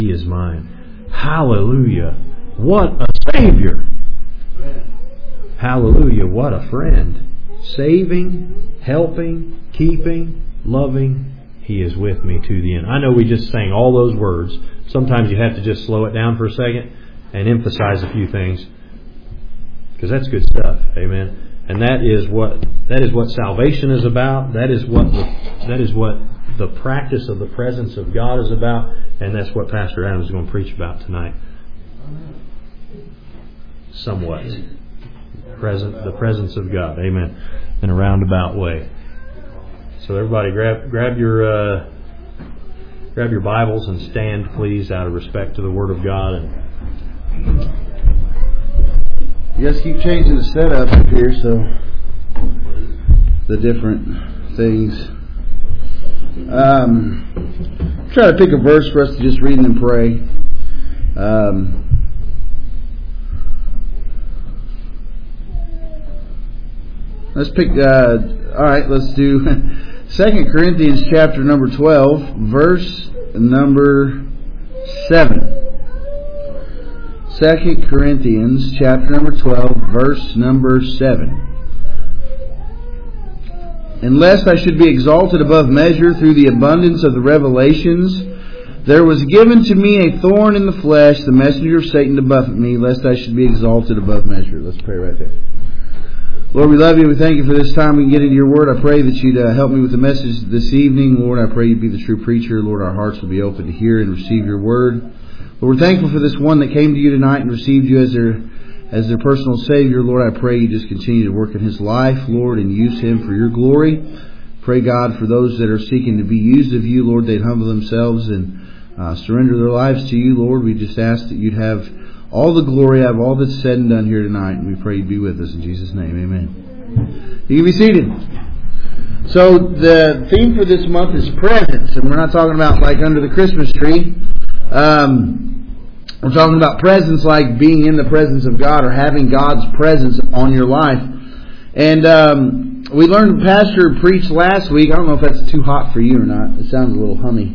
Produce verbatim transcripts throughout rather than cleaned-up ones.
He is mine. Hallelujah. What a Savior. Hallelujah. What a friend. Saving, helping, keeping, loving. He is with me to the end. I know we just sang all those words. Sometimes you have to just slow it down for a second and emphasize a few things, because that's good stuff. Amen. And that is what that is what salvation is about. That is what the, that is what the practice of the presence of God is about, and that's what Pastor Adam is going to preach about tonight. Somewhat. Present the presence of God. Amen. In a roundabout way. So everybody grab grab your uh, grab your Bibles and stand, please, out of respect to the Word of God. And you guys keep changing the setup up here, so the different things. Um, try to pick a verse for us to just read and pray. Um, let's pick. Uh, all right, let's do Second Corinthians chapter number twelve, verse number seven. Second Corinthians chapter number twelve, verse number seven. Unless I should be exalted above measure through the abundance of the revelations, there was given to me a thorn in the flesh, the messenger of Satan to buffet me, lest I should be exalted above measure. Let's pray right there. Lord, we love you. We thank you for this time we can get into your word. I pray that you'd uh, help me with the message this evening. Lord, I pray you'd be the true preacher. Lord, our hearts will be open to hear and receive your word. Lord, we're thankful for this one that came to you tonight and received you as their as their personal Savior. Lord, I pray you just continue to work in his life, Lord, and use him for your glory. Pray, God, for those that are seeking to be used of you, Lord, they'd humble themselves and uh, surrender their lives to you, Lord. We just ask that you'd have all the glory out of all that's said and done here tonight, and we pray you'd be with us in Jesus' name. Amen. You can be seated. So the theme for this month is presence, and we're not talking about like under the Christmas tree. Um, we're talking about presence like being in the presence of God or having God's presence on your life. And um, we learned Pastor preached last week. I don't know if that's too hot for you or not. It sounds a little hummy.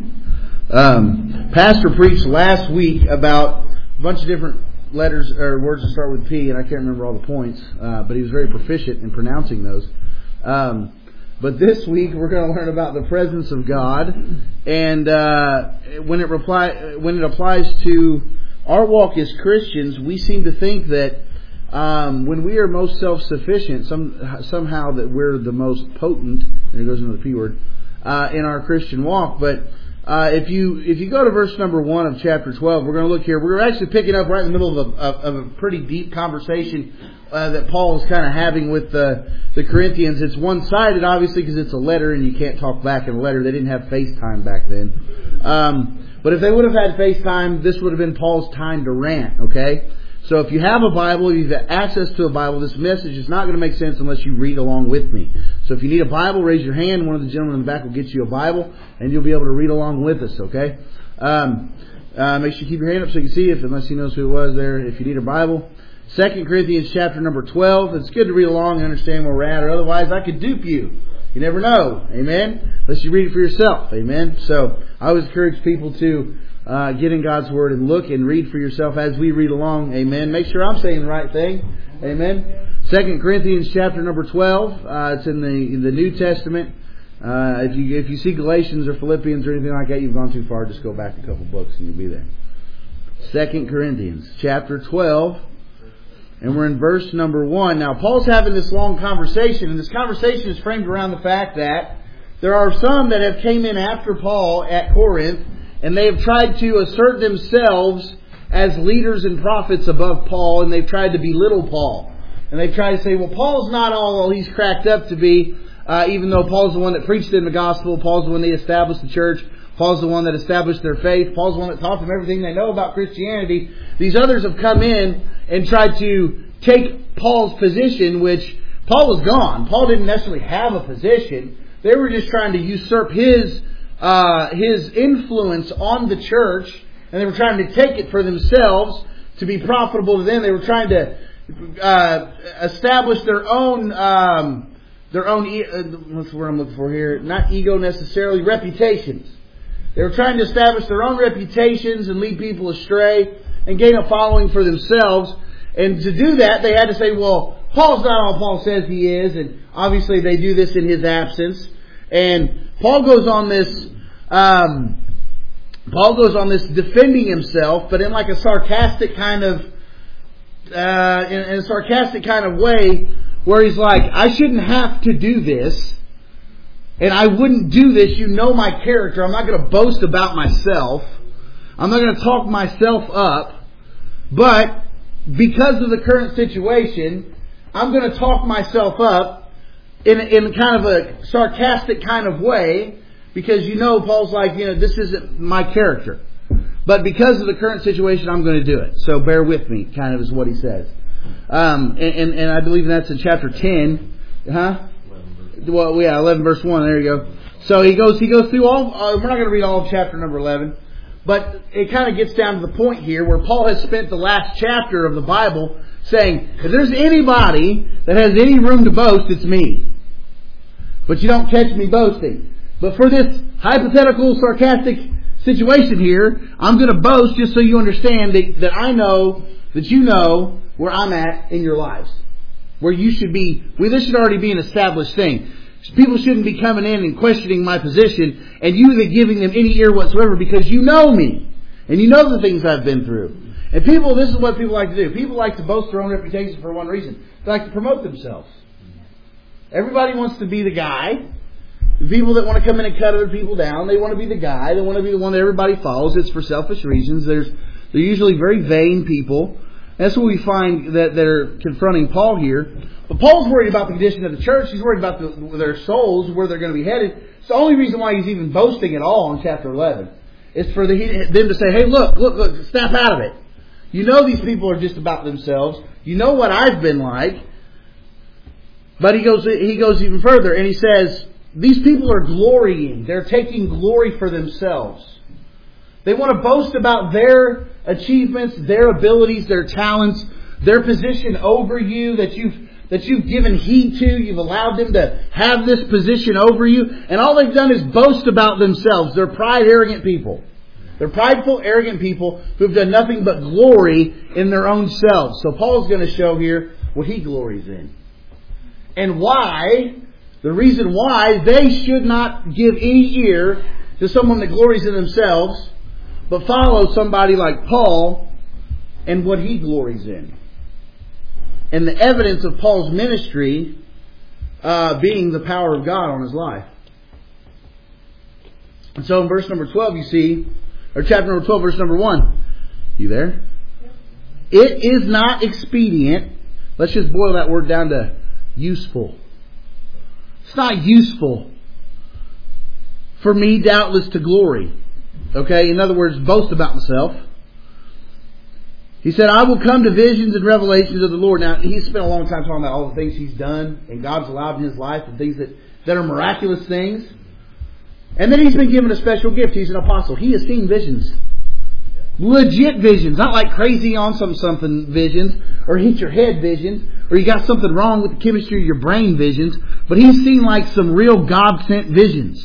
Um, Pastor preached last week about a bunch of different letters or words that start with P, and I can't remember all the points, uh, but he was very proficient in pronouncing those. Um, but this week we're going to learn about the presence of God, and uh, when it reply when it applies to our walk as Christians, we seem to think that um, when we are most self-sufficient, some somehow that we're the most potent. There goes another P word uh, in our Christian walk, but. Uh, if you if you go to verse number one of chapter twelve, we're going to look here. We're actually picking up right in the middle of a, of a pretty deep conversation uh, that Paul is kind of having with the, the Corinthians. It's one-sided, obviously, because it's a letter and you can't talk back in a letter. They didn't have FaceTime back then. Um, but if they would have had FaceTime, this would have been Paul's time to rant, okay? So if you have a Bible, if you have access to a Bible, this message is not going to make sense unless you read along with me. So if you need a Bible, raise your hand. One of the gentlemen in the back will get you a Bible, and you'll be able to read along with us, okay? Um, uh, make sure you keep your hand up so you can see it, unless he knows who it was there. If you need a Bible, Second Corinthians chapter number twelve. It's good to read along and understand where we're at, or otherwise I could dupe you. You never know, amen? Unless you read it for yourself, amen? So I always encourage people to Uh, get in God's Word and look and read for yourself as we read along. Amen. Make sure I'm saying the right thing. Amen. Second Corinthians chapter number twelve. Uh, it's in the in the New Testament. Uh, if you if you see Galatians or Philippians or anything like that, you've gone too far. Just go back a couple books and you'll be there. Second Corinthians chapter twelve, and we're in verse number one. Now Paul's having this long conversation, and this conversation is framed around the fact that there are some that have came in after Paul at Corinth. And they have tried to assert themselves as leaders and prophets above Paul, and they've tried to belittle Paul. And they've tried to say, well, Paul's not all he's cracked up to be, uh, even though Paul's the one that preached in the gospel, Paul's the one that established the church, Paul's the one that established their faith, Paul's the one that taught them everything they know about Christianity. These others have come in and tried to take Paul's position, which Paul was gone. Paul didn't necessarily have a position. They were just trying to usurp his Uh, his influence on the church, and they were trying to take it for themselves to be profitable to them. They were trying to uh, establish their own, um, their own. E- uh, what's the word I'm looking for here? Not ego necessarily, reputations. They were trying to establish their own reputations and lead people astray and gain a following for themselves. And to do that, they had to say, well, Paul's not all Paul says he is. And obviously they do this in his absence. And Paul goes on this, um, Paul goes on this defending himself, but in like a sarcastic kind of, uh, in, in a sarcastic kind of way, where he's like, I shouldn't have to do this. And I wouldn't do this. You know my character. I'm not going to boast about myself. I'm not going to talk myself up. But because of the current situation, I'm going to talk myself up in, in kind of a sarcastic kind of way. Because you know, Paul's like, you know, this isn't my character. But because of the current situation, I'm going to do it. So bear with me, kind of is what he says. Um, and, and, and I believe that's in chapter ten. Huh? Well, yeah, eleven verse one. There you go. So he goes, he goes through all, uh, we're not going to read all of chapter number eleven. But it kind of gets down to the point here where Paul has spent the last chapter of the Bible saying, if there's anybody that has any room to boast, it's me. But you don't catch me boasting. But for this hypothetical, sarcastic situation here, I'm going to boast just so you understand that, that I know, that you know where I'm at in your lives. Where you should be, well, this should already be an established thing. People shouldn't be coming in and questioning my position and you that giving them any ear whatsoever because you know me. And you know the things I've been through. And people, this is what people like to do. People like to boast their own reputation for one reason. They like to promote themselves. Everybody wants to be the guy. The people that want to come in and cut other people down, they want to be the guy. They want to be the one that everybody follows. It's for selfish reasons. There's, they're usually very vain people. That's what we find that they're confronting Paul here. But Paul's worried about the condition of the church. He's worried about the, their souls, where they're going to be headed. It's the only reason why he's even boasting at all in chapter eleven. It's for the, them to say, hey, look, look, look, snap out of it. You know these people are just about themselves. You know what I've been like. But he goes, he goes even further and he says, these people are glorying. They're taking glory for themselves. They want to boast about their achievements, their abilities, their talents, their position over you that you've that you've given heed to. You've allowed them to have this position over you. And all they've done is boast about themselves. They're pride, arrogant people. They're prideful, arrogant people who've done nothing but glory in their own selves. So Paul's going to show here what he glories in. And why, the reason why they should not give any ear to someone that glories in themselves, but follow somebody like Paul and what he glories in. And the evidence of Paul's ministry uh, being the power of God on his life. And so in verse number twelve you see, or chapter number twelve, verse number one. You there? It is not expedient. Let's just boil that word down to useful. It's not useful for me, doubtless, to glory. Okay? In other words, boast about myself. He said, I will come to visions and revelations of the Lord. Now, he's spent a long time talking about all the things he's done and God's allowed in his life and things that, that are miraculous things. And then he's been given a special gift. He's an apostle. He has seen visions. Legit visions. Not like crazy on some something visions or hit your head visions or you got something wrong with the chemistry of your brain visions. But he's seen like some real God-sent visions.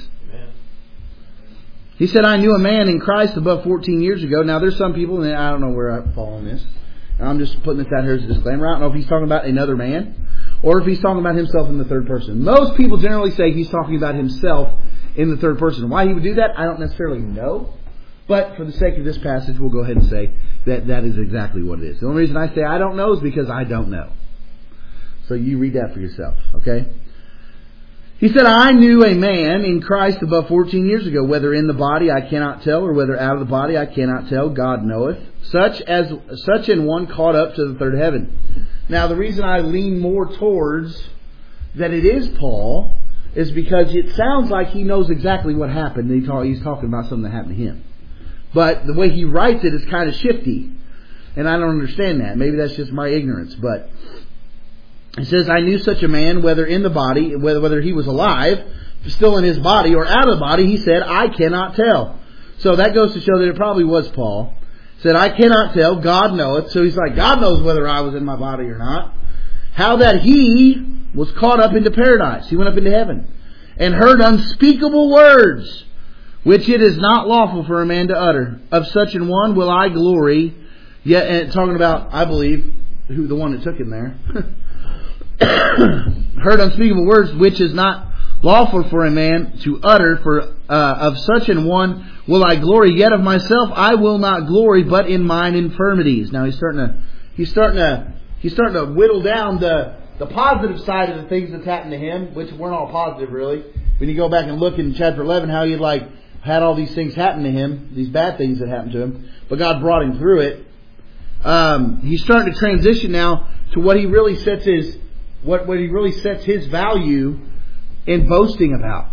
He said, I knew a man in Christ above fourteen years ago. Now, there's some people, and I don't know where I fall on this. And I'm just putting this out here as a disclaimer. I don't know if he's talking about another man or if he's talking about himself in the third person. Most people generally say he's talking about himself in the third person. Why he would do that, I don't necessarily know. But for the sake of this passage, we'll go ahead and say that that is exactly what it is. The only reason I say I don't know is because I don't know. So you read that for yourself, okay? He said, I knew a man in Christ above fourteen years ago, whether in the body I cannot tell, or whether out of the body I cannot tell, God knoweth. Such as such an one caught up to the third heaven. Now, the reason I lean more towards that it is Paul is because it sounds like he knows exactly what happened. He talk, he's talking about something that happened to him. But the way he writes it is kind of shifty. And I don't understand that. Maybe that's just my ignorance, but he says, I knew such a man, whether in the body, whether, whether he was alive, still in his body, or out of the body. He said, I cannot tell. So that goes to show that it probably was Paul. He said, I cannot tell, God knoweth. So he's like, God knows whether I was in my body or not. How that he was caught up into paradise. He went up into heaven and heard unspeakable words, which it is not lawful for a man to utter. Of such an one will I glory. Yet, and talking about, I believe, who the one that took him there. Heard unspeakable words, which is not lawful for a man to utter. For uh, of such an one will I glory. Yet of myself I will not glory, but in mine infirmities. Now he's starting to, he's starting to, he's starting to whittle down the the positive side of the things that's happened to him, which weren't all positive really. When you go back and look in chapter eleven, how he had like had all these things happen to him, these bad things that happened to him, but God brought him through it. Um, he's starting to transition now to what he really sets his, what what he really sets his value in boasting about.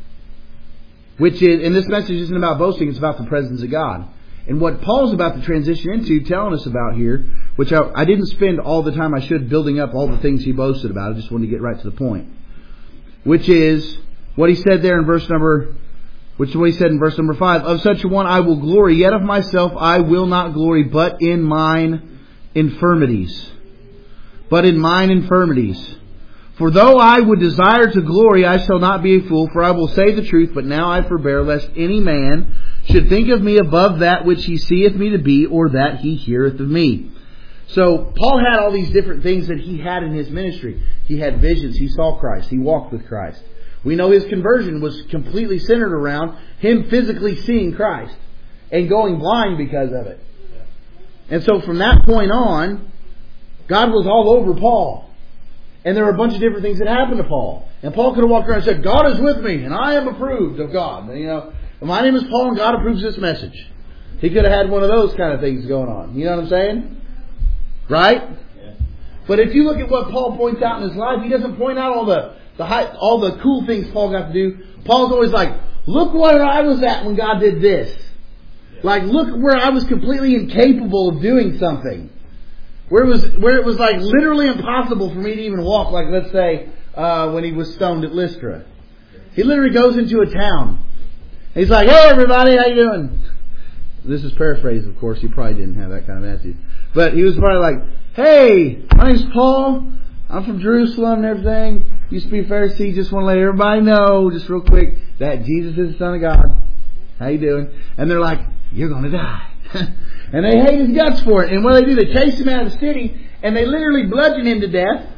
Which is, and this message isn't about boasting; it's about the presence of God. And what Paul's about to transition into, telling us about here, which I, I didn't spend all the time I should building up all the things he boasted about. I just wanted to get right to the point. Which is what he said there in verse number, which is what he said in verse number five. Of such a one I will glory, yet of myself I will not glory, but in mine infirmities. But in mine infirmities. For though I would desire to glory, I shall not be a fool, for I will say the truth, but now I forbear, lest any man should think of me above that which he seeth me to be, or that he heareth of me. So Paul had all these different things that he had in his ministry. He had visions. He saw Christ. He walked with Christ. We know his conversion was completely centered around him physically seeing Christ and going blind because of it. And so from that point on, God was all over Paul. And there were a bunch of different things that happened to Paul. And Paul could have walked around and said, God is with me and I am approved of God. And, you know, my name is Paul and God approves this message. He could have had one of those kind of things going on. You know what I'm saying? Right? Yeah. But if you look at what Paul points out in his life, he doesn't point out all the, the high, all the cool things Paul got to do. Paul's always like, look where I was at when God did this. Yeah. Like, look where I was completely incapable of doing something. Where it was, where it was like literally impossible for me to even walk. Like, let's say, uh, when he was stoned at Lystra. He literally goes into a town. He's like, hey everybody, how you doing? This is paraphrased, of course. He probably didn't have that kind of attitude. But he was probably like, hey, my name's Paul. I'm from Jerusalem and everything. Used to be a Pharisee. Just want to let everybody know, just real quick, that Jesus is the Son of God. How you doing? And they're like, you're going to die. And they hate his guts for it. And what do they do? They chase him out of the city and they literally bludgeon him to death.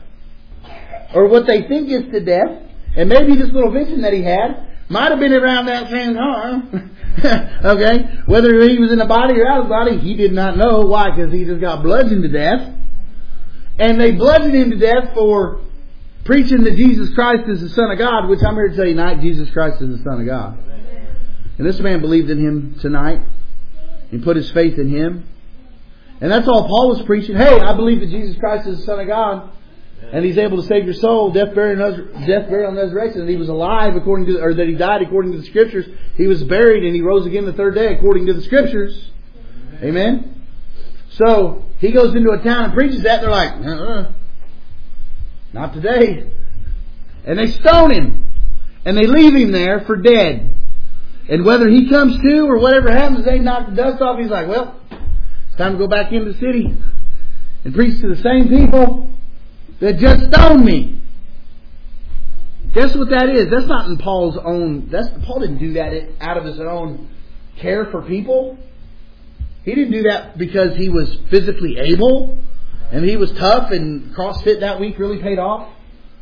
Or what they think is to death. And maybe this little vision that he had might have been around that same time. Okay? Whether he was in the body or out of the body, he did not know. Why? Because he just got bludgeoned to death. And they bludgeoned him to death for preaching that Jesus Christ is the Son of God, which I'm here to tell you tonight, Jesus Christ is the Son of God. And this man believed in him tonight. He put his faith in him. And that's all Paul was preaching. Hey, I believe that Jesus Christ is the Son of God. And He's able to save your soul, death, burial, death, burial, and resurrection. And He was alive according to, or that He died according to the Scriptures. He was buried and He rose again the third day according to the Scriptures. Amen. Amen? So, he goes into a town and preaches that. They're like, uh-uh, not today. And they stone him. And they leave him there for dead. And whether he comes to or whatever happens, they knock the dust off. He's like, well, it's time to go back into the city and preach to the same people that just stoned me. Guess what that is? That's not in Paul's own... That's Paul didn't do that out of his own care for people. He didn't do that because he was physically able and he was tough and CrossFit that week really paid off.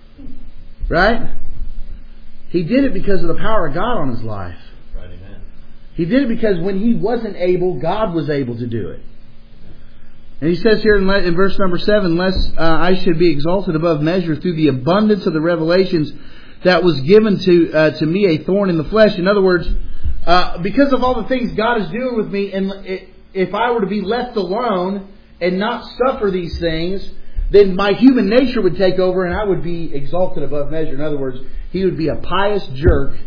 Right? He did it because of the power of God on his life. Right, amen. He did it because when he wasn't able, God was able to do it. And he says here in, in verse number seven, lest uh, I should be exalted above measure through the abundance of the revelations that was given to uh, to me, a thorn in the flesh. In other words, uh, because of all the things God is doing with me, and it, if I were to be left alone and not suffer these things, then my human nature would take over and I would be exalted above measure. In other words, he would be a pious jerk.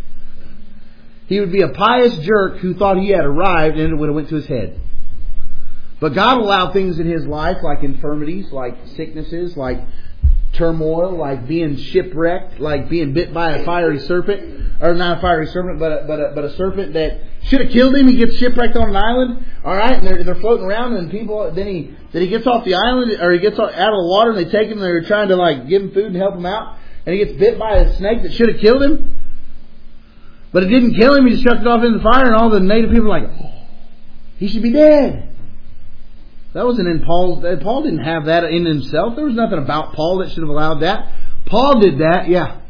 He would be a pious jerk who thought he had arrived and it would have went to his head. But God allowed things in his life like infirmities, like sicknesses, like turmoil, like being shipwrecked, like being bit by a fiery serpent. Or not a fiery serpent, but a, but a, but a serpent that should have killed him. He gets shipwrecked on an island. All right, and they're, they're floating around, and people. Then he then he gets off the island, or he gets out of the water, and they take him. And they're trying to like give him food and help him out, and he gets bit by a snake that should have killed him. But it didn't kill him. He just chucked it off in the fire, and all the native people were like, oh, he should be dead. That wasn't in Paul's. Paul didn't have that in himself. There was nothing about Paul that should have allowed that. Paul did that, yeah.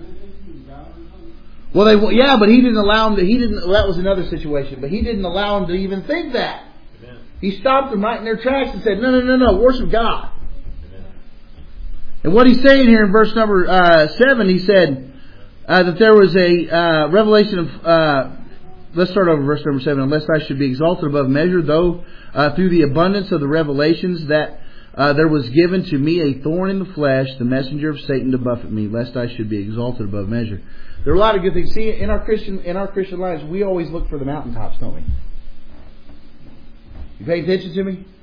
Well, they yeah, but he didn't allow him to. He didn't. Well, that was another situation. But he didn't allow him to even think that. Amen. He stopped them right in their tracks and said, "No, no, no, no, worship God." Amen. And what he's saying here in verse number uh, seven, he said uh, that there was a uh, revelation of. Uh, let's start over verse number seven. Unless I should be exalted above measure, though uh, through the abundance of the revelations that uh, there was given to me a thorn in the flesh, the messenger of Satan to buffet me, lest I should be exalted above measure. There are a lot of good things. See, in our Christian in our Christian lives, we always look for the mountaintops, don't we? You pay attention to me?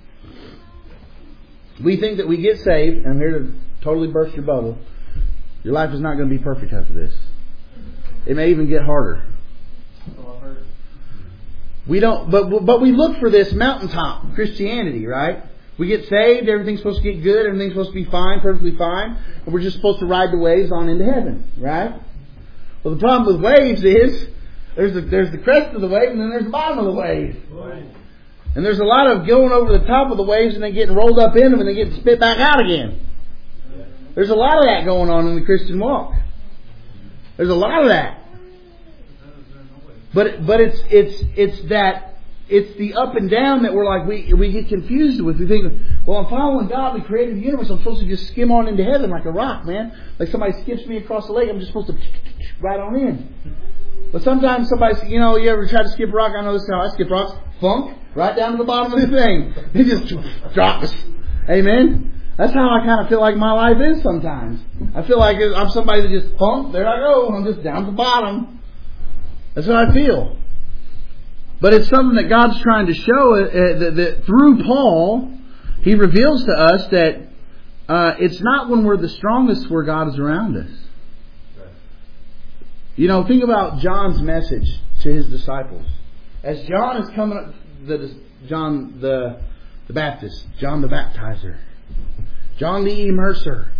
We think that we get saved, and I'm here to totally burst your bubble. Your life is not going to be perfect after this. It may even get harder. We don't, but but we look for this mountaintop Christianity, right? We get saved, everything's supposed to get good, everything's supposed to be fine, perfectly fine, and we're just supposed to ride the waves on into heaven, right? Well, the problem with waves is there's the, there's the crest of the wave and then there's the bottom of the wave. Right. And there's a lot of going over the top of the waves and then getting rolled up in them and then getting spit back out again. Yeah. There's a lot of that going on in the Christian walk. There's a lot of that. But but it's it's it's that it's the up and down that we're like we we get confused with. We think, well, I'm following God, the creator of the universe. I'm supposed to just skim on into heaven like a rock, man. Like somebody skips me across the lake, I'm just supposed to right on in. But sometimes somebody, you know, you ever try to skip a rock? I know this is how I skip rocks. Funk right down to the bottom of the thing. It just drops. Amen. That's how I kind of feel like my life is sometimes. I feel like I'm somebody that just funk. There I go. I'm just down to the bottom. That's what I feel. But it's something that God's trying to show uh, that, that through Paul, He reveals to us that uh, it's not when we're the strongest where God is around us. Right. You know, think about John's message to his disciples. As John is coming up, the John the the Baptist, John the Baptizer, John the Immerser.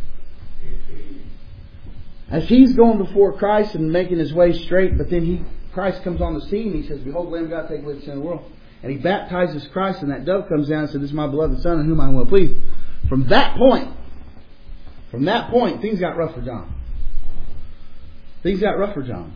As he's going before Christ and making his way straight, but then he Christ comes on the scene and he says, "Behold, the Lamb of God, take away the sin of the world." And he baptizes Christ, and that dove comes down and says, "This is my beloved Son, in whom I am well pleased." From that point, from that point, things got rough for John. Things got rough for John.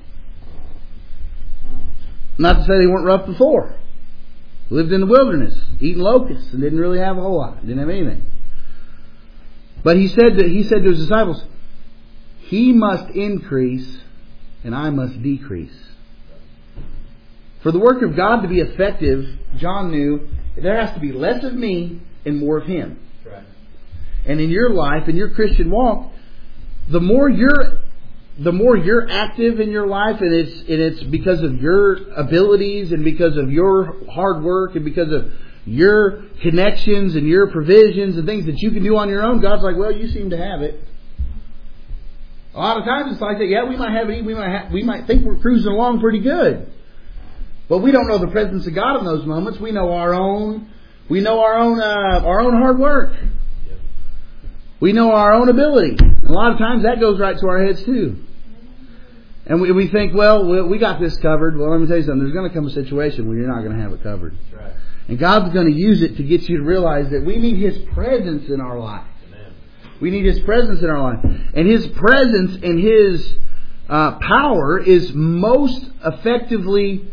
Not to say they weren't rough before. Lived in the wilderness, eating locusts, and didn't really have a whole lot. Didn't have anything. But he said to, he said to his disciples, "He must increase, and I must decrease." For the work of God to be effective, John knew there has to be less of me and more of Him. Right. And in your life, in your Christian walk, the more you're, the more you're active in your life, and it's and it's because of your abilities and because of your hard work and because of your connections and your provisions and things that you can do on your own. God's like, "Well, you seem to have it." A lot of times it's like that. Yeah, we might have it. We might have, we might think we're cruising along pretty good. But we don't know the presence of God in those moments. We know our own, we know our own, uh, our own hard work. We know our own ability. And a lot of times that goes right to our heads too. And we, we think, well, we, we got this covered. Well, let me tell you something. There's going to come a situation where you're not going to have it covered. That's right. And God's going to use it to get you to realize that we need His presence in our life. Amen. We need His presence in our life. And His presence and His uh, power is most effectively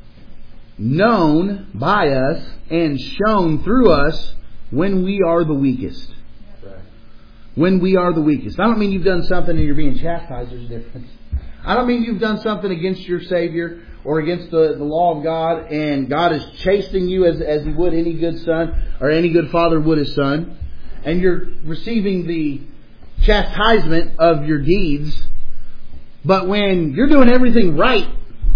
known by us and shown through us when we are the weakest. Right. When we are the weakest. I don't mean you've done something and you're being chastised. There's a difference. I don't mean you've done something against your Savior or against the, the law of God and God is chastening you as, as He would any good son or any good father would his son, and you're receiving the chastisement of your deeds. But when you're doing everything right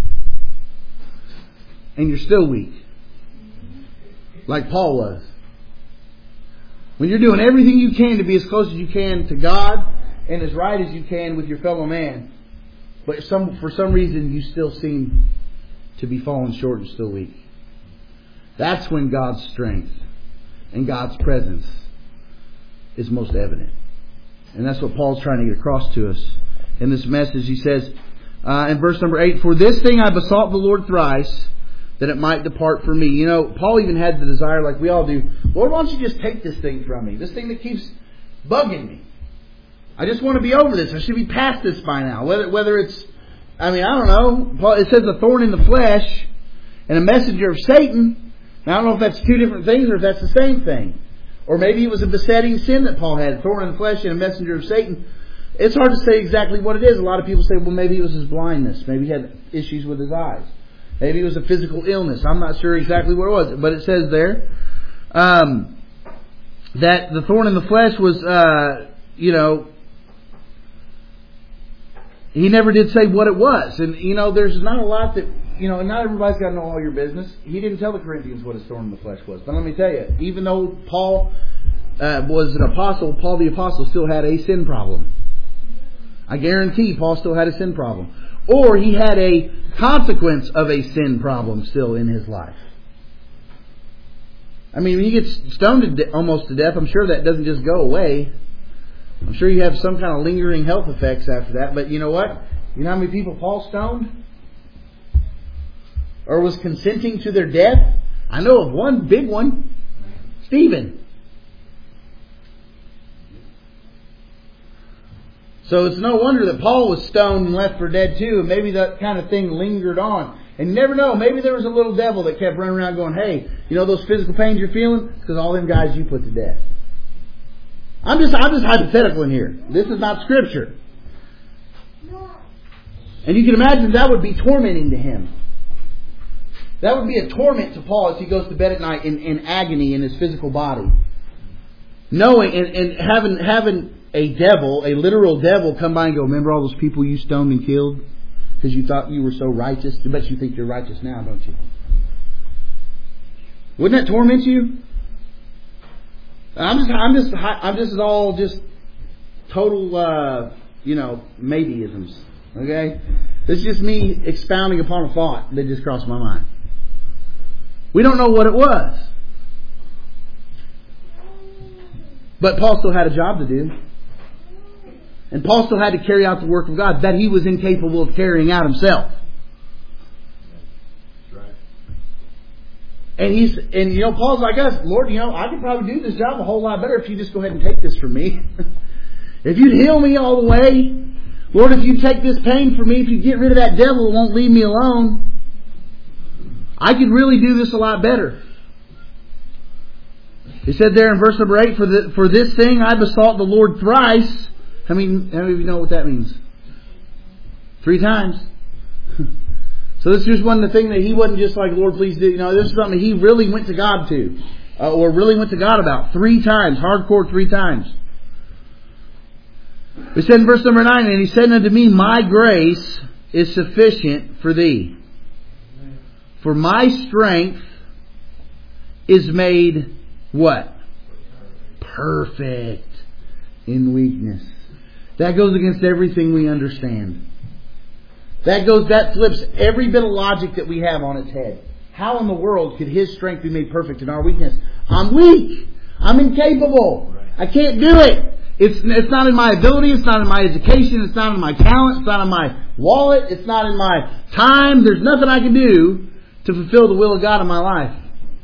and you're still weak, like Paul was. When you're doing everything you can to be as close as you can to God and as right as you can with your fellow man, but some for some reason you still seem to be falling short and still weak. That's when God's strength and God's presence is most evident. And that's what Paul's trying to get across to us in this message. He says, Uh, in verse number eight, for this thing I besought the Lord thrice, that it might depart from me. You know, Paul even had the desire, like we all do, Lord, why don't you just take this thing from me? This thing that keeps bugging me. I just want to be over this. I should be past this by now. Whether whether it's, I mean, I don't know. Paul, it says a thorn in the flesh and a messenger of Satan. Now, I don't know if that's two different things or if that's the same thing. Or maybe it was a besetting sin that Paul had, a thorn in the flesh and a messenger of Satan. It's hard to say exactly what it is. A lot of people say, well, maybe it was his blindness. Maybe he had issues with his eyes. Maybe it was a physical illness. I'm not sure exactly what it was. But it says there um, that the thorn in the flesh was, uh, you know, he never did say what it was. And, you know, there's not a lot that, you know, not everybody's got to know all your business. He didn't tell the Corinthians what his thorn in the flesh was. But let me tell you, even though Paul uh, was an apostle, Paul the apostle still had a sin problem. I guarantee Paul still had a sin problem. Or he had a consequence of a sin problem still in his life. I mean, when you get stoned to de- almost to death, I'm sure that doesn't just go away. I'm sure you have some kind of lingering health effects after that. But you know what? You know how many people Paul stoned? Or was consenting to their death? I know of one big one. Stephen. So it's no wonder that Paul was stoned and left for dead too. And maybe that kind of thing lingered on. And you never know. Maybe there was a little devil that kept running around going, hey, you know those physical pains you're feeling? It's because all them guys you put to death. I'm just, I'm just hypothetical in here. This is not Scripture. And you can imagine that would be tormenting to him. That would be a torment to Paul as he goes to bed at night in, in agony in his physical body. Knowing and, and having having a devil, a literal devil, come by and go, remember all those people you stoned and killed? Because you thought you were so righteous. I bet you think you're righteous now, don't you? Wouldn't that torment you? I'm just, I'm just, I'm just all just total, uh, you know, maybeisms. Okay? This is just me expounding upon a thought that just crossed my mind. We don't know what it was. But Paul still had a job to do. And Paul still had to carry out the work of God that he was incapable of carrying out himself. And he's, and you know, Paul's like us, Lord, you know, I could probably do this job a whole lot better if you just go ahead and take this from me. If you'd heal me all the way, Lord, if you take this pain from me, if you get rid of that devil, it won't leave me alone. I could really do this a lot better. He said there in verse number eight, for the, for this thing I besought the Lord thrice. How many, how many of you know what that means? Three times. So this just wasn't the thing that he wasn't just like, Lord, please do. You know, this is something he really went to God to. Uh, or really went to God about. Three times. Hardcore three times. We said in verse number nine, and he said unto me, my grace is sufficient for thee. For my strength is made what? Perfect in weakness. That goes against everything we understand. That goes, that flips every bit of logic that we have on its head. How in the world could His strength be made perfect in our weakness? I'm weak. I'm incapable. I can't do it. It's, it's not in my ability. It's not in my education. It's not in my talent. It's not in my wallet. It's not in my time. There's nothing I can do to fulfill the will of God in my life.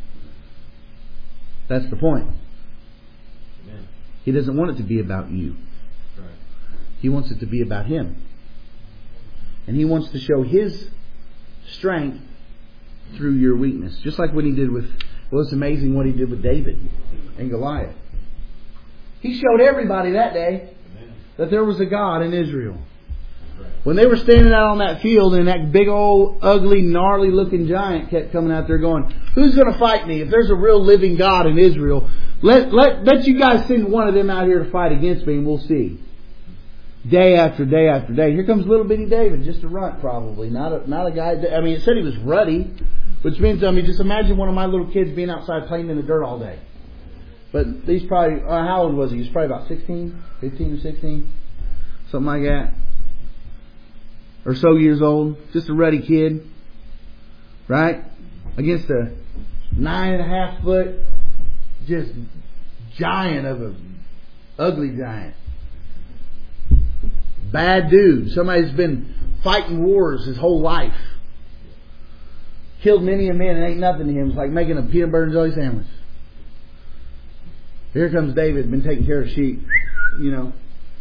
That's the point. Amen. He doesn't want it to be about you. Right. He wants it to be about Him. And He wants to show His strength through your weakness. Just like what He did with, well, it's amazing what He did with David and Goliath. He showed everybody that day that there was a God in Israel. When they were standing out on that field and that big old ugly gnarly looking giant kept coming out there going, who's going to fight me? If there's a real living God in Israel, let, let, let you guys send one of them out here to fight against me and we'll see. Day after day after day. Here comes little bitty David, just a runt probably. Not a, not a guy. I mean, it said he was ruddy, which means, I mean, just imagine one of my little kids being outside playing in the dirt all day. But he's probably, uh, how old was he? He was probably about sixteen, fifteen or sixteen. Something like that. Or so years old. Just a ruddy kid. Right? Against a nine and a half foot, just giant of a ugly giant. Bad dude. Somebody's been fighting wars his whole life. Killed many a man and ain't nothing to him. It's like making a peanut butter and jelly sandwich. Here comes David, been taking care of sheep, you know.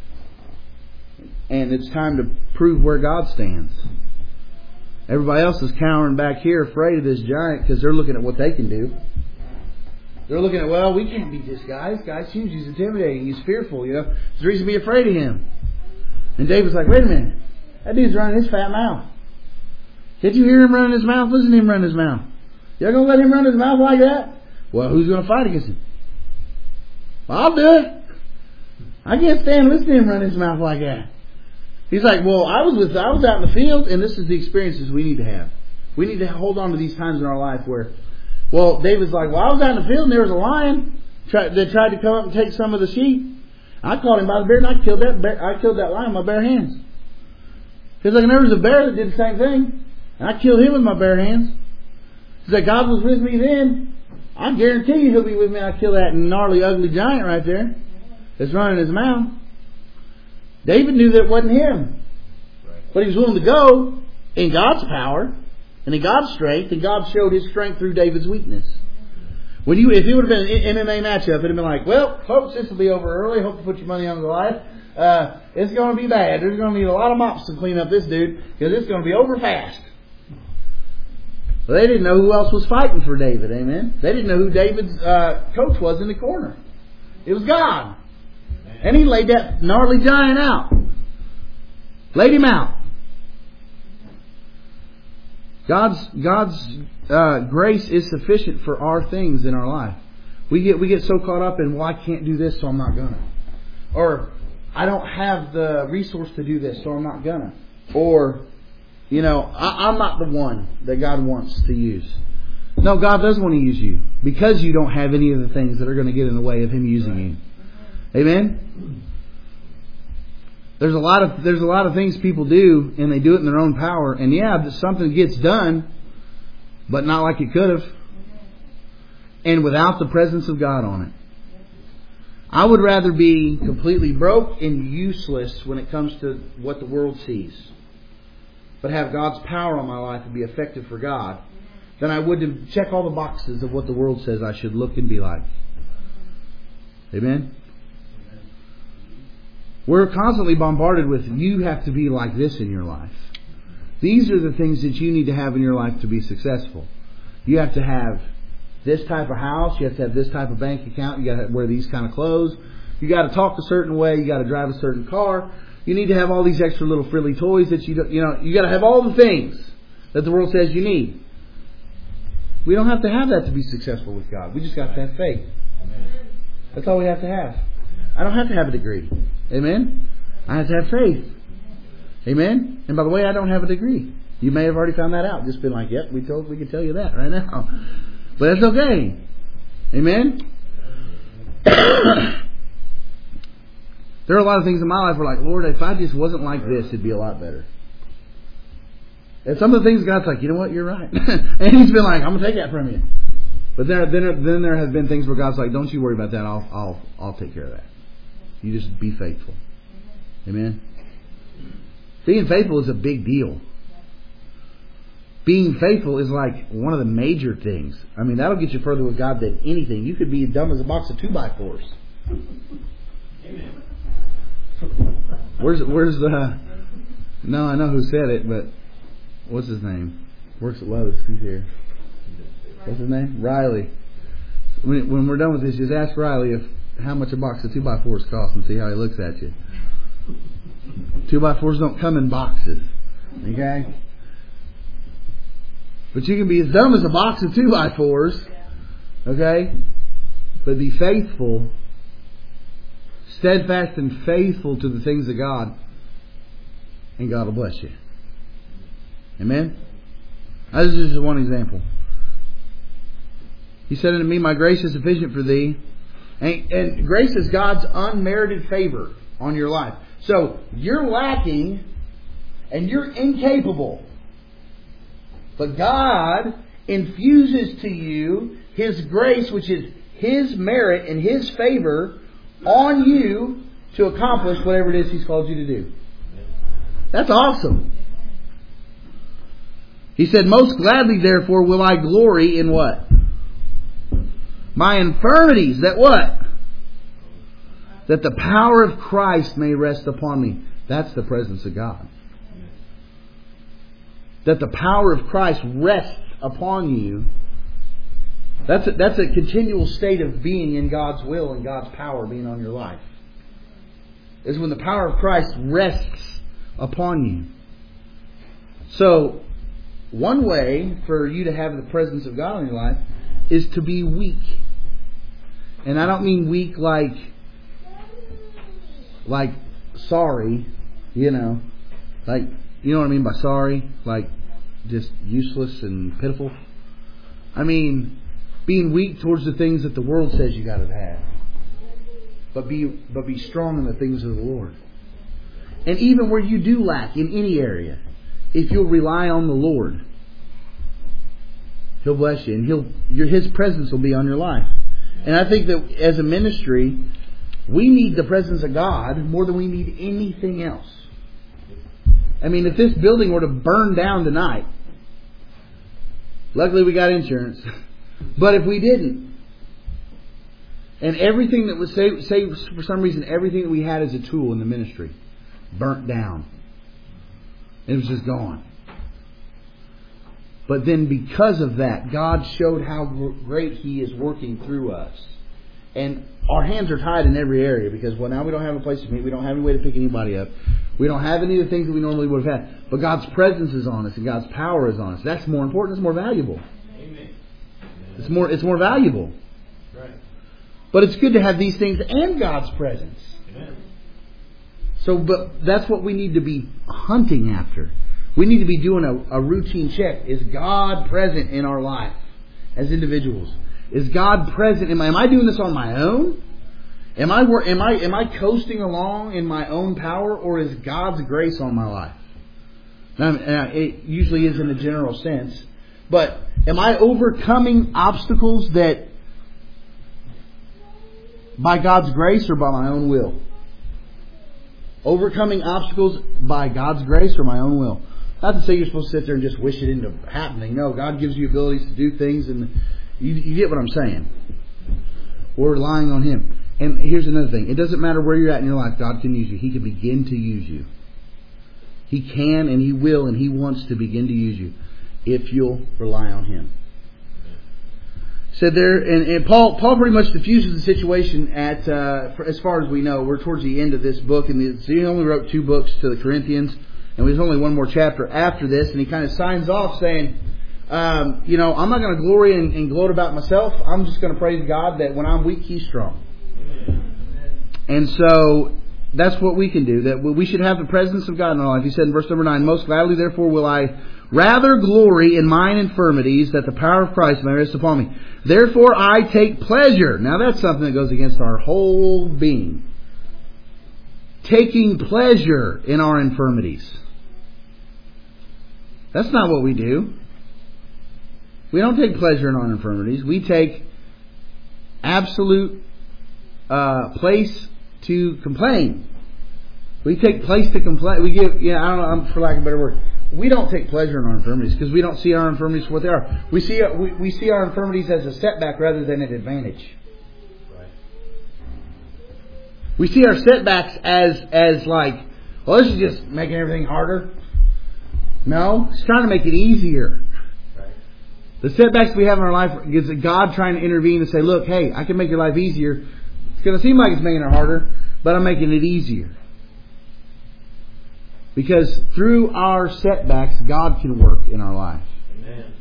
And it's time to prove where God stands. Everybody else is cowering back here afraid of this giant because they're looking at what they can do. They're looking at, well, we can't beat this guy. This guy's huge. He's intimidating. He's fearful, you know. There's a reason to be afraid of him. And David's like, wait a minute. That dude's running his fat mouth. Did you hear him running his mouth? Listen to him run his mouth. Y'all going to let him run his mouth like that? Well, who's going to fight against him? Well, I'll do it. I can't stand listening to him run his mouth like that. He's like, well, I was with, I was out in the field, and this is the experiences we need to have. We need to hold on to these times in our life where, well, David's like, well, I was out in the field, and there was a lion that tried to come up and take some of the sheep. I caught him by the beard, and I killed that bear, I killed that lion with my bare hands. He's like, and there was a bear that did the same thing, and I killed him with my bare hands. He's like, God was with me then. I guarantee you He'll be with me. I kill that gnarly, ugly giant right there that's running his mouth. David knew that it wasn't him. But he was willing to go in God's power and in God's strength, and God showed His strength through David's weakness. When you, if it would have been an M M A matchup, it would have been like, well, folks, this will be over early. Hope you put your money on Goliath. Uh, it's going to be bad. There's going to need a lot of mops to clean up this dude because it's going to be over fast. Well, they didn't know who else was fighting for David. Amen. They didn't know who David's uh, coach was in the corner. It was God. And He laid that gnarly giant out. Laid him out. God's God's uh, grace is sufficient for our things in our life. We get we get so caught up in, well, I can't do this, so I'm not gonna. Or, I don't have the resource to do this, so I'm not gonna. Or, you know, I, I'm not the one that God wants to use. No, God does want to use you because you don't have any of the things that are going to get in the way of Him using you. Amen? There's a lot of there's a lot of things people do, and they do it in their own power. And yeah, something gets done, but not like it could have. And without the presence of God on it. I would rather be completely broke and useless when it comes to what the world sees, but have God's power on my life and be effective for God, than I would to check all the boxes of what the world says I should look and be like. Amen? We're constantly bombarded with, you have to be like this in your life. These are the things that you need to have in your life to be successful. You have to have this type of house. You have to have this type of bank account. You got to wear these kind of clothes. You got to talk a certain way. You got to drive a certain car. You need to have all these extra little frilly toys that you don't, you know, you got to have all the things that the world says you need. We don't have to have that to be successful with God. We just got to have faith. That's all we have to have. I don't have to have a degree. Amen? I have to have faith. Amen? And by the way, I don't have a degree. You may have already found that out. Just been like, yep, we told we can tell you that right now. But that's okay. Amen? There are a lot of things in my life where like, Lord, if I just wasn't like this, it'd be a lot better. And some of the things God's like, you know what, you're right. And He's been like, I'm going to take that from you. But there, then, then there have been things where God's like, don't you worry about that. I'll, I'll, I'll take care of that. You just be faithful. Amen? Being faithful is a big deal. Being faithful is like one of the major things. I mean, that'll get you further with God than anything. You could be dumb as a box of two by fours. Amen. Where's where's the? No, I know who said it, but what's his name? Works at Lowe's. He's here. What's his name? Riley. When, when we're done with this, just ask Riley if how much a box of two by fours costs and see how he looks at you. Two by fours don't come in boxes. Okay? But you can be as dumb as a box of two by fours. Okay? But be faithful, steadfast and faithful to the things of God, and God will bless you. Amen? This is just one example. He said unto me, my grace is sufficient for thee. And, and grace is God's unmerited favor on your life. So you're lacking and you're incapable. But God infuses to you His grace, which is His merit and His favor on you to accomplish whatever it is He's called you to do. That's awesome. He said, most gladly, therefore, will I glory in what? My infirmities. That what? That the power of Christ may rest upon me. That's the presence of God. That the power of Christ rests upon you. That's a, that's a continual state of being in God's will and God's power being on your life. Is when the power of Christ rests upon you. So, one way for you to have the presence of God in your life is to be weak. And I don't mean weak like, like sorry, you know, like, you know what I mean by sorry? Like just useless and pitiful. I mean being weak towards the things that the world says you got to have. But be but be strong in the things of the Lord. And even where you do lack in any area, if you'll rely on the Lord, He'll bless you, and He'll your His presence will be on your life. And I think that as a ministry, we need the presence of God more than we need anything else. I mean, if this building were to burn down tonight, luckily we got insurance. But if we didn't, and everything that was, say, say for some reason, everything that we had as a tool in the ministry burnt down. It was just gone. But then because of that, God showed how great He is working through us. And our hands are tied in every area because, well, now we don't have a place to meet. We don't have any way to pick anybody up. We don't have any of the things that we normally would have had. But God's presence is on us and God's power is on us. That's more important. It's more valuable. Amen. It's more, it's more valuable. Right. But it's good to have these things and God's presence. Amen. So, but that's what we need to be hunting after. We need to be doing a, a routine check. Is God present in our life as individuals? Is God present? Am I, am I doing this on my own? Am I, am I am I coasting along in my own power, or is God's grace on my life? Now, it usually is in a general sense. But am I overcoming obstacles that by God's grace or by my own will? Overcoming obstacles by God's grace or my own will? Not to say you're supposed to sit there and just wish it into happening. No, God gives you abilities to do things, and you, you get what I'm saying. We're relying on Him. And here's another thing. It doesn't matter where you're at in your life. God can use you. He can begin to use you. He can and He will and He wants to begin to use you if you'll rely on Him. Said there, and, and Paul Paul pretty much diffuses the situation at, uh, for, as far as we know, we're towards the end of this book, and so he only wrote two books to the Corinthians, and there's only one more chapter after this, and he kind of signs off saying, um, you know, I'm not going to glory and, and gloat about myself. I'm just going to praise God that when I'm weak, He's strong. And so that's what we can do. That we should have the presence of God in our life. He said in verse number nine, most gladly therefore will I rather glory in mine infirmities, that the power of Christ may rest upon me. Therefore I take pleasure. Now that's something that goes against our whole being. Taking pleasure in our infirmities. That's not what we do. We don't take pleasure in our infirmities. We take absolute uh, place to complain. We take place to complain. We give, yeah, I don't know, for lack of a better word. We don't take pleasure in our infirmities because we don't see our infirmities for what they are. We see we, we see our infirmities as a setback rather than an advantage. Right. We see our setbacks as as like, well, this is just making everything harder. No, it's trying to make it easier. Right. The setbacks we have in our life is God trying to intervene and say, look, hey, I can make your life easier. It's going to seem like it's making it harder, but I'm making it easier. Because through our setbacks, God can work in our life. Amen.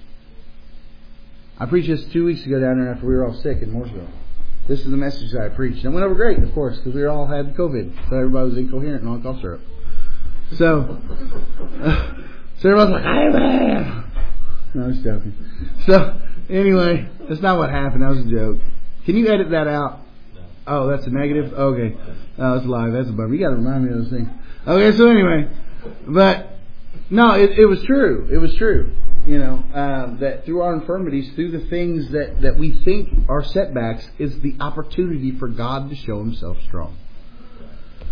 I preached this two weeks ago down there after we were all sick in Mooresville. This is the message that I preached. And it went over great, of course, because we all had COVID. So everybody was incoherent and on cough syrup. So, uh, so everybody's like, amen. No, I was joking. So, anyway, that's not what happened. That was a joke. Can you edit that out? No. Oh, that's a negative? Okay. Oh, it's live. That's a bummer. You got to remind me of those things. Okay, so anyway, but no, it, it was true. It was true. You know, uh, that through our infirmities, through the things that, that we think are setbacks, is the opportunity for God to show Himself strong.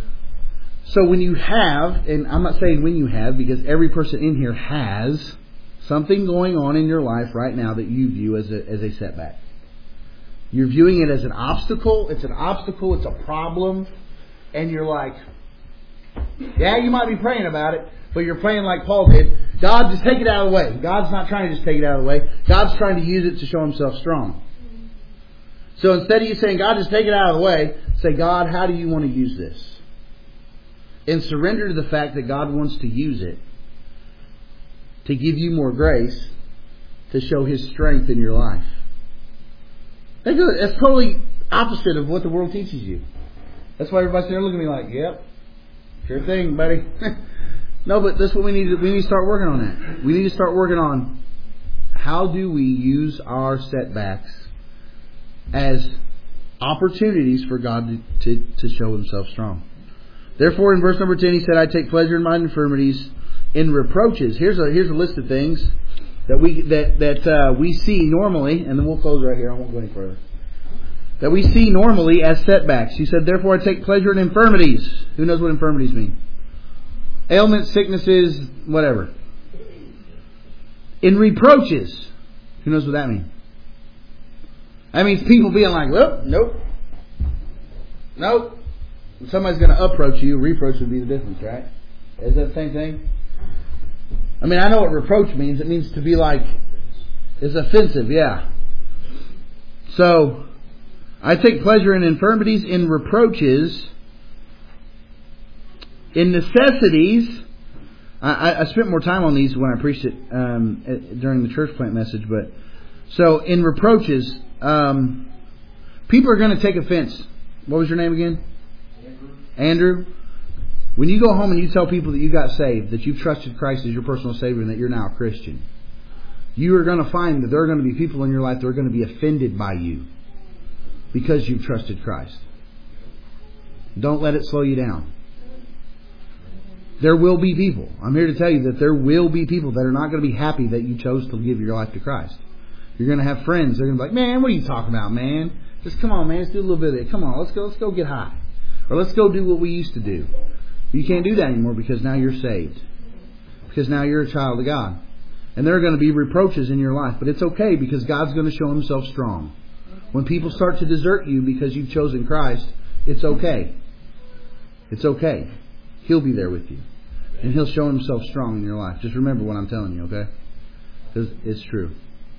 So when you have, and I'm not saying when you have, because every person in here has something going on in your life right now that you view as a, as a setback. You're viewing it as an obstacle. It's an obstacle. It's a problem. And you're like, yeah, you might be praying about it, but you're praying like Paul did. God, just take it out of the way. God's not trying to just take it out of the way. God's trying to use it to show Himself strong. So instead of you saying, God, just take it out of the way, say, God, how do you want to use this? And surrender to the fact that God wants to use it to give you more grace to show His strength in your life. That's totally opposite of what the world teaches you. That's why everybody's there looking at me like, yep, sure thing, buddy. No, but that's what we need to we need to start working on that. We need to start working on how do we use our setbacks as opportunities for God to, to, to show Himself strong. Therefore, in verse number ten, he said, I take pleasure in mine infirmities, in reproaches. Here's a here's a list of things that we that that uh, we see normally, and then we'll close right here. I won't go any further. That we see normally as setbacks. He said, therefore I take pleasure in infirmities. Who knows what infirmities mean? Ailments, sicknesses, whatever. In reproaches. Who knows what that means? That means people being like, well, nope. Nope. If somebody's going to approach you, reproach would be the difference, right? Is that the same thing? I mean, I know what reproach means. It means to be like, it's offensive, yeah. So, I take pleasure in infirmities, in reproaches, in necessities. I, I spent more time on these when I preached it um, during the church plant message. But so in reproaches, um, people are going to take offense. What was your name again? Andrew. Andrew. When you go home and you tell people that you got saved, that you've trusted Christ as your personal Savior, and that you're now a Christian, you are going to find that there are going to be people in your life that are going to be offended by you because you've trusted Christ. Don't let it slow you down. There will be people. I'm here to tell you that there will be people that are not going to be happy that you chose to give your life to Christ. You're going to have friends. They're going to be like, man, what are you talking about, man? Just come on, man. Let's do a little bit of it. Come on, let's go. Let's go get high, or let's go do what we used to do. You can't do that anymore because now you're saved. Because now you're a child of God, and there are going to be reproaches in your life, but it's okay because God's going to show Himself strong. When people start to desert you because you've chosen Christ, it's okay. It's okay. He'll be there with you. And He'll show Himself strong in your life. Just remember what I'm telling you, okay? Because it's true.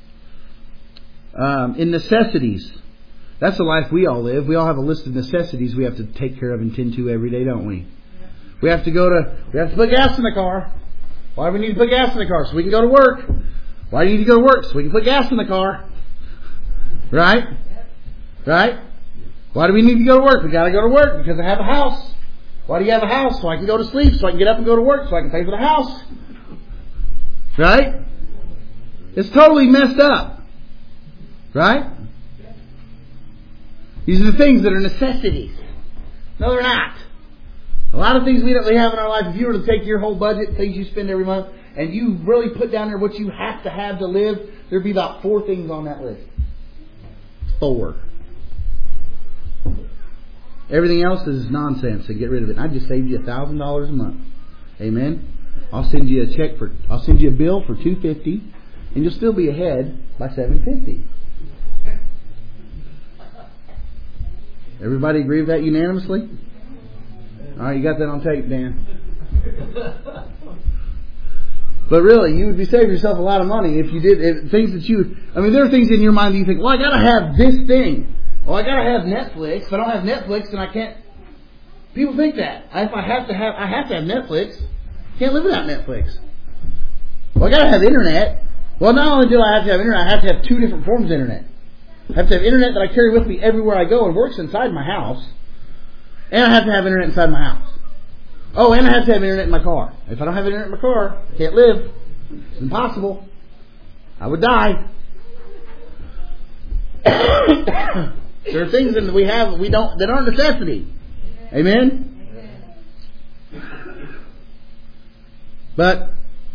Um, in necessities. That's the life we all live. We all have a list of necessities we have to take care of and tend to every day, don't we? We have to go to, we have to put gas in the car. Why do we need to put gas in the car? So we can go to work. Why do you need to go to work? So we can put gas in the car. Right? Right? Why do we need to go to work? We got to go to work because I have a house. Why do you have a house? So I can go to sleep, so I can get up and go to work, so I can pay for the house. Right? It's totally messed up. Right? These are the things that are necessities. No, they're not. A lot of things we don't we have in our life, if you were to take your whole budget, things you spend every month, and you really put down there what you have to have to live, there'd be about four things on that list. Four. Everything else is nonsense, so get rid of it. I just saved you a thousand dollars a month. Amen. I'll send you a check for. I'll send you a bill for two fifty, and you'll still be ahead by seven fifty. Everybody agree with that unanimously? All right, you got that on tape, Dan. But really, you would be saving yourself a lot of money if you did if things that you. I mean, there are things in your mind that you think, well, I got to have this thing. Well, I gotta have Netflix. If I don't have Netflix, then I can't. People think that. If I have to have, I have to have Netflix. Can't live without Netflix. Well, I gotta have internet. Well, not only do I have to have internet, I have to have two different forms of internet. I have to have internet that I carry with me everywhere I go and works inside my house, and I have to have internet inside my house. Oh, and I have to have internet in my car. If I don't have internet in my car, I can't live. It's impossible. I would die. There are things that we have that we don't that aren't necessity. Amen? But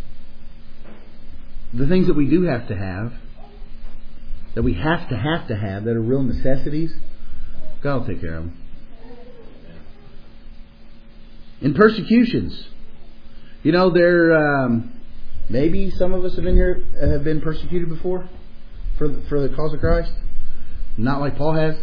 the things that we do have to have, that we have to have to have, that are real necessities, God will take care of them. In persecutions, you know, there um, Maybe some of us have been here have been persecuted before for the, for the cause of Christ. Not like Paul has.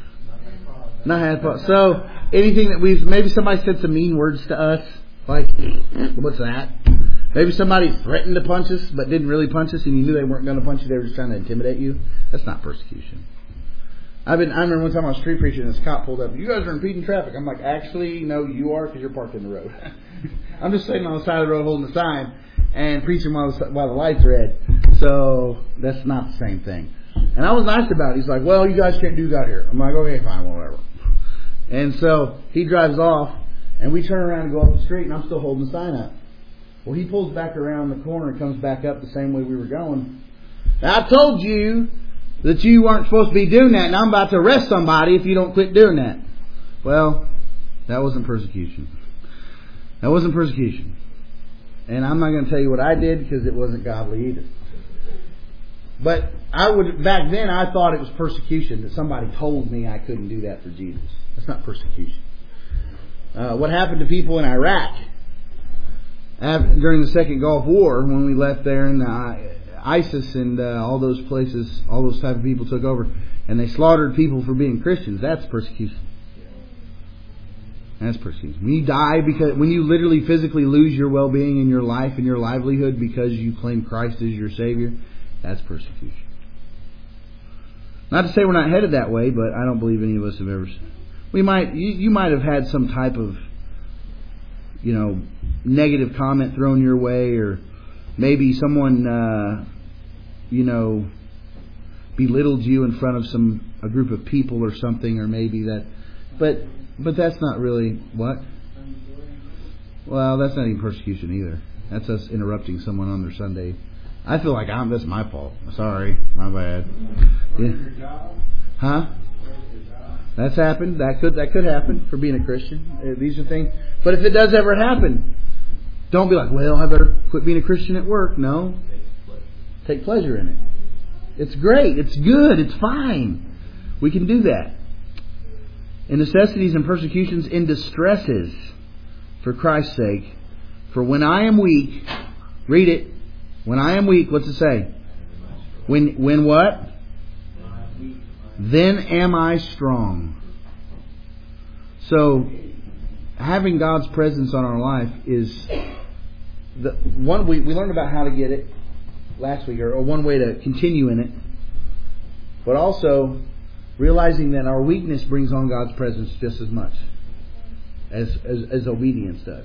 Not had Paul. So anything that we've maybe somebody said some mean words to us, like what's that? Maybe somebody threatened to punch us but didn't really punch us, and you knew they weren't going to punch you. They were just trying to intimidate you. That's not persecution. I've been. I remember one time I was street preaching and this cop pulled up. You guys are impeding traffic. I'm like, actually, no, you are because you're parked in the road. I'm just sitting on the side of the road holding the sign and preaching while the, while the light's red. So that's not the same thing. And I was nice about it. He's like, well, you guys can't do that here. I'm like, okay, fine, whatever. And so he drives off, and we turn around and go up the street, and I'm still holding the sign up. Well, he pulls back around the corner and comes back up the same way we were going. Now, I told you that you weren't supposed to be doing that, and I'm about to arrest somebody if you don't quit doing that. Well, that wasn't persecution. That wasn't persecution. And I'm not going to tell you what I did because it wasn't godly either. But I would back then I thought it was persecution that somebody told me I couldn't do that for Jesus. That's not persecution. Uh, what happened to people in Iraq after, during the Second Gulf War when we left there and the, ISIS and uh, all those places, all those type of people took over and they slaughtered people for being Christians. That's persecution. That's persecution. When you die because when you literally physically lose your well-being and your life and your livelihood because you claim Christ as your Savior, that's persecution. Not to say we're not headed that way, but I don't believe any of us have ever. We might, you, you might have had some type of, you know, negative comment thrown your way, or maybe someone, uh, you know, belittled you in front of some a group of people or something, or maybe that, but but that's not really what. Well, that's not even persecution either. That's us interrupting someone on their Sunday. I feel like I'm. That's my fault. Sorry, my bad. Yeah. Huh? That's happened. That could that could happen for being a Christian. These are things. But if it does ever happen, don't be like, well, I better quit being a Christian at work. No. Take pleasure in it. It's great. It's good. It's fine. We can do that. In necessities and persecutions, in distresses, for Christ's sake. For when I am weak, read it. When I am weak, what's it say? When when what? Then am I strong. So, having God's presence on our life is the one we we learned about how to get it last week, or, or one way to continue in it. But also realizing that our weakness brings on God's presence just as much as as, as obedience does.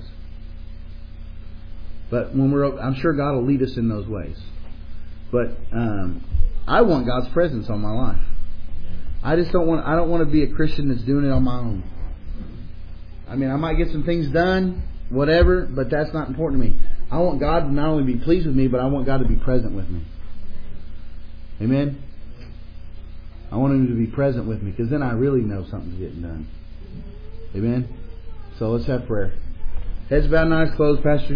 But when we're, I'm sure God will lead us in those ways. But um, I want God's presence on my life. I just don't want. I don't want to be a Christian that's doing it on my own. I mean, I might get some things done, whatever, but that's not important to me. I want God to not only be pleased with me, but I want God to be present with me. Amen? I want Him to be present with me, because then I really know something's getting done. Amen? So let's have prayer. Heads bowed and eyes closed, Pastor.